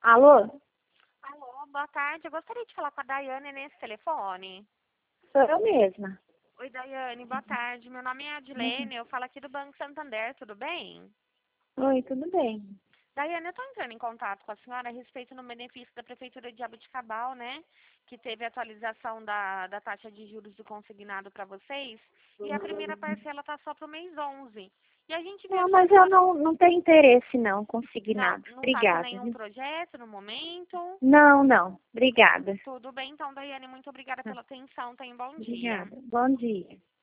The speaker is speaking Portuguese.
Alô? Alô, boa tarde. Eu gostaria de falar com a Daiane nesse telefone. Sou eu mesma. Oi, Daiane, boa tarde. Meu nome é Uhum. Adilene, eu falo aqui do Banco Santander, tudo bem? Oi, tudo bem? Daiane, eu estou entrando em contato com a senhora a respeito do benefício da Prefeitura de Jaboticabal, né? Que teve atualização da taxa de juros do consignado para vocês. E a primeira parcela está só para o mês 11. E a gente vê Não, aqui que a mas eu senhora não tenho interesse não, não consignado. não está com Obrigada, nenhum viu? projeto no momento. Não. Obrigada. Tudo bem, então, Daiane, muito obrigada pela atenção. Tenha um bom dia. Obrigada. Bom dia.